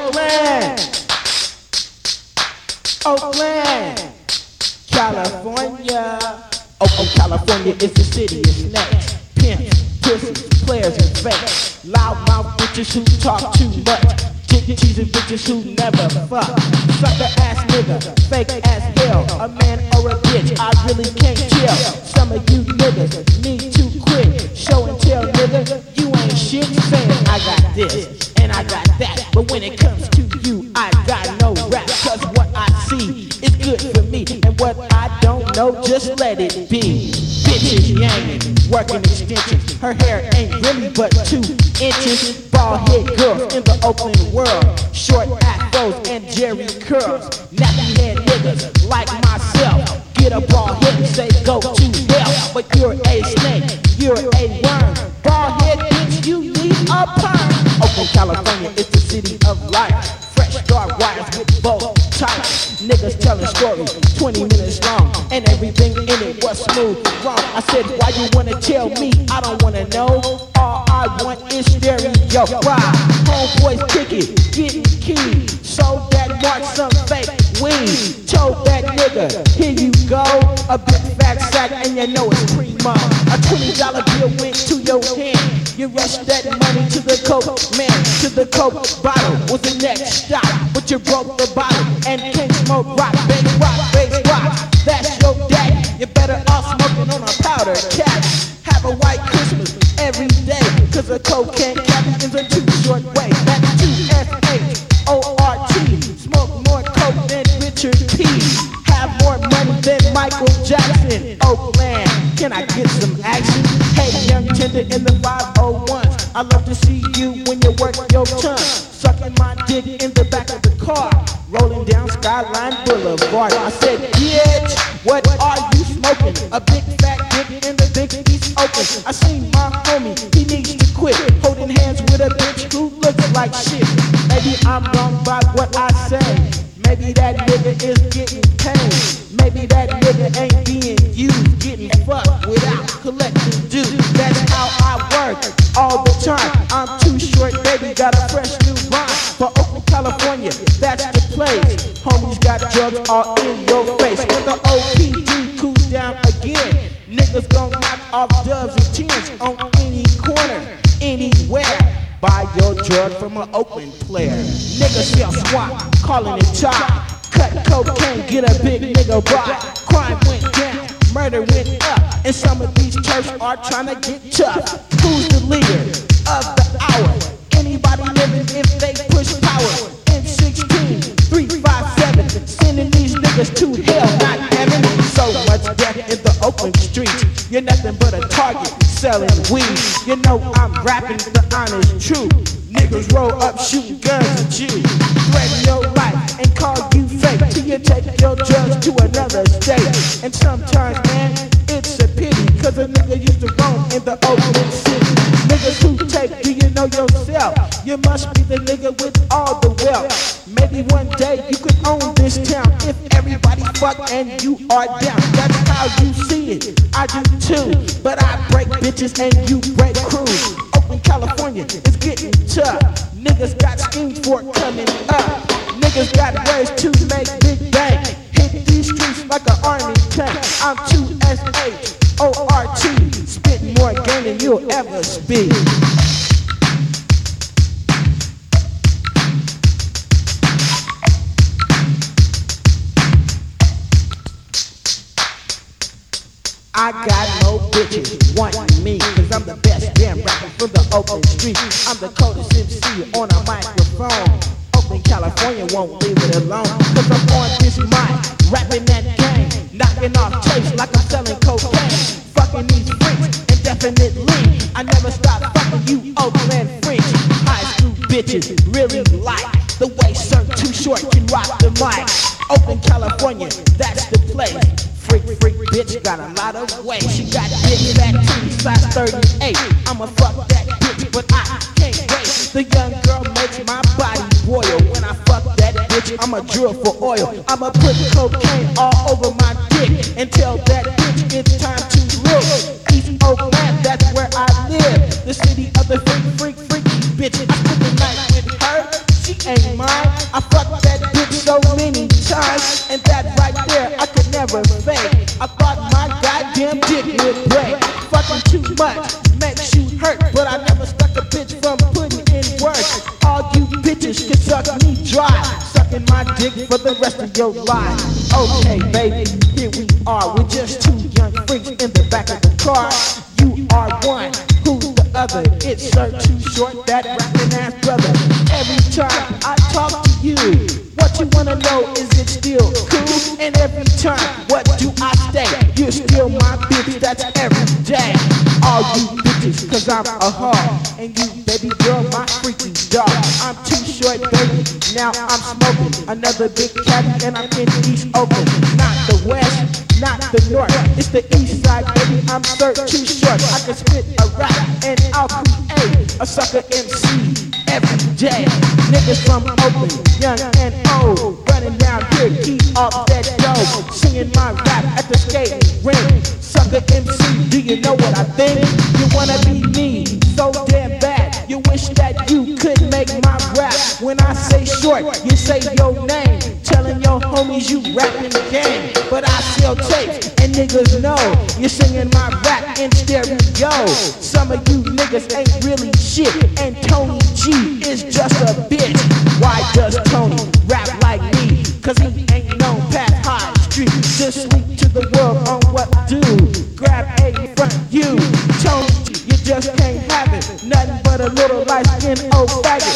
Oakland, Oakland, California. Oakland, California is the city of snakes, pimps, pussies, players, and fakes. Loudmouth bitches who talk too much. Chick cheesy bitches who never fuck. Sucker ass nigga, fake as hell. A man or a bitch, I really can't chill. Some of you niggas need to quit. Show and tell, nigga, you ain't shit. Saying I got this and I got that, but when it comes to you, I got no rap. Cause what I see is good for me, and what I don't know, just let it be. Bitches yanking, working extensions. Her hair ain't really but 2 inches. Bald head girls in the Oakland world. Short afros and jerry curls. Nappy head niggas like myself. Get a bald head and say go to hell. But you're a snake, you're a worm. Bald head bitch, you need a perm. Oakland, California is the city of life. Fresh dark wires with both types. Niggas telling stories 20 minutes long, and everything in it was smooth wrong. I said, why you wanna tell me? I don't wanna know. All I want is stereo. Ride, homeboys kick it, getting key. So that mark some fake weed. Told that nigga, here you go. A big fat sack and you know it's primo. A $20 bill went to your hand. You rushed that money to the coke man, to the coke bottle was the next stop. But you broke the bottle and can't smoke rock, bass rock. That's your daddy. You better off smoking on a powder cat. Have a white Christmas every day, cause a cocaine cabin is a too short way. That's T-S-H-O-R-T. Smoke more coke than Richard P. Have more money than Michael Jackson. Oakland, can I get some action? Hey, young tender in the 501s, I love to see you when you work your tongue. Sucking my dick in the back of the car, rolling down Skyline Boulevard. I said, bitch, what are you smoking? A big fat dick in the big East Oakland. I seen my homie, he needs to quit holding hands with a bitch who looks like shit. Maybe I'm wrong by what I say. Maybe that nigga is getting paid. Maybe that nigga ain't being used, getting fucked without collecting dues. That's how I work all the time. I'm too short, baby, got a fresh new rhyme. For Oakland, California, that's the place. Homies got drugs all in your face. When the OPD cools down again, niggas gon' knock off dubs and tens on any corner, anywhere. Buy your drug from an Oakland player. Niggas sell swap, calling it chop. Cut cocaine, get a big nigga rock. Crime went down, murder went up, and some of these turfs are trying to get tough. Who's the leader of the hour? Anybody living if they push power? M16, 357, sending these niggas to hell, not heaven. So much death in the Oakland streets. You're nothing but a target, selling weed. You know I'm rapping the honest truth. Niggas roll up shooting guns at you, threaten your life and call you fake till you take your drugs to another state. And sometimes, man, it's a pity, cause a nigga used to roam in the Oakland city. Niggas who take, do you know yourself? You must be the nigga with all the wealth. Maybe one day you could own this town if everybody fuck and you are down. That's how you see it, I do too. But I break bitches and you break crews. Oakland, California is getting tough. Niggas got schemes for it coming up. Niggas got ways to make big bang. Hit these streets like an army tank. I'm 2SHORT, spitting more game than you'll ever speak. I got no bitches wanting me, cause I'm the best damn rapper from the Oakland street. I'm the coldest MC on a microphone. Oakland, California won't leave it alone, cause I'm on this mic, rapping that game, knocking off tapes like I'm selling cocaine. Fucking these freaks indefinitely. I never stop fucking you Oakland freaks. High school bitches really like the way Sir Too Short can rock the mic. Oakland, California, that's the place. Freak bitch got a lot of weight. She got big fat titties, size 38. I'ma fuck that bitch, but I can't wait. The young girl makes my body boil. When I fuck that bitch, I'ma drill for oil. I'ma put cocaine all over my dick and tell that bitch it's time to live. East Oakland, that's where I live. The city of the freaky bitch. I spend the night with her, she ain't mine. I fucked that bitch so many times, and that right there I could never fake. I thought my goddamn dick would break. Fucking too much makes you hurt, but I never stuck a bitch from putting in work. All you bitches can suck me dry, sucking my dick for the rest of your life. Okay, baby, here we are. We're just two young freaks in the back of the car. You are one, who's the other? It's Sir Too Short, that rapping ass brother. Every time I talk to you, what you wanna know is it still cool? And every time, what do I say? You're still my bitch, that's every day. All you bitches, cause I'm a hog, and you baby girl, my freaky dog. I'm Too Short, baby, now I'm smoking another big caddy, and I'm in East Oakland. Not the West, not the North, it's the East Side, baby. I'm Sir Too Short. I can spit a rap and I'll create a sucker MC every day. Niggas from Oakland, young and old, running down here, keep off that dough, singing my rap at the skating ring. Sucker MC, do you know what I think? You wanna be me so damn bad. You wish that you could make my rap. When I say short, you say your name, telling your homies you rapping the game. But I sell tapes and niggas know you're singing my rap in stereo. Some of you niggas ain't really shit, and Tony G is just a bitch. Why does Tony rap like me? Cause he ain't known past high street. Just sleep to the world on what do. Grab A from you, Tony G, you just can't have it. Nothing but a little light skin old faggot.